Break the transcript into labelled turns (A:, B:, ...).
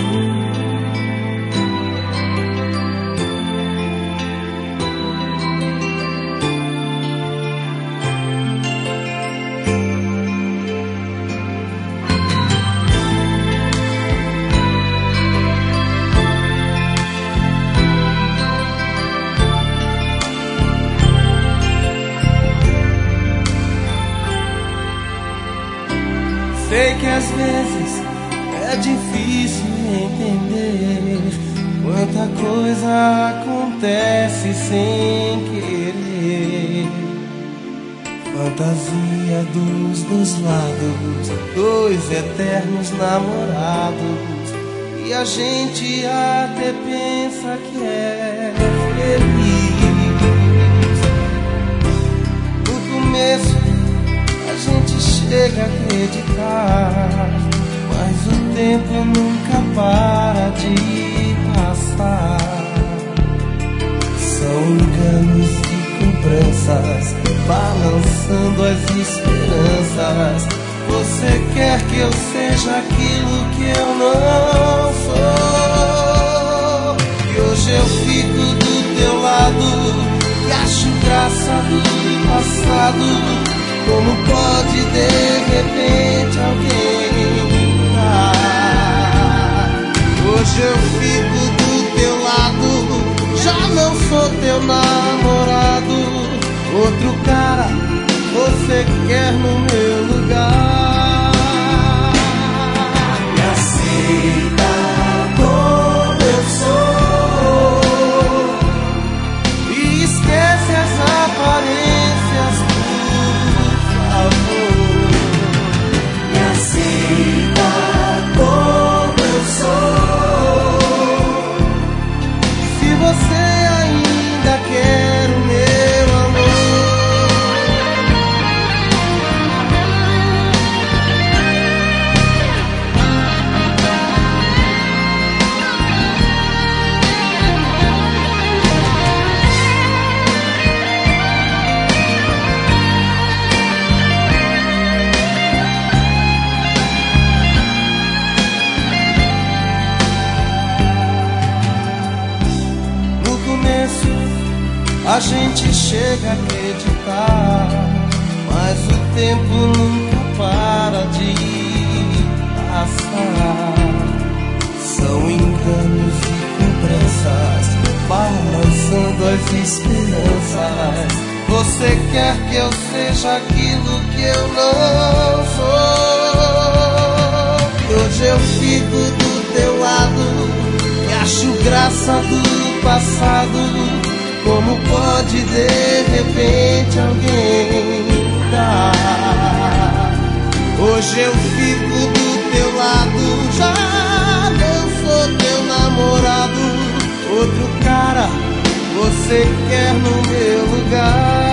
A: Sei que às vezes é difícil entender quanta coisa acontece sem querer. Fantasia dos dois lados, dois eternos namorados, e a gente até pensa que é feliz. No começo a gente chega a acreditar, mas o tempo nunca para de passar. São enganos e cobranças, balançando as esperanças. Você quer que eu seja aquilo que eu não sou, e hoje eu fico do teu lado e acho graça do passado. Como pode de repente alguém mudar? Hoje eu fico do teu lado, já não sou teu namorado. Outro cara você quer no meu lugar.
B: Me aceita como eu sou
A: e esquece as aparências.
B: Me aceita como eu sou.
A: Se você ainda quer o meu amor, a gente chega a acreditar, mas o tempo nunca para de passar. São enganos e cobranças, balançando as esperanças. Você quer que eu seja aquilo que eu não sou, e hoje eu fico do teu lado e acho graça do passado. Como pode de repente alguém mudar? Hoje eu fico do teu lado, já não sou teu namorado. Outro cara você quer no meu lugar.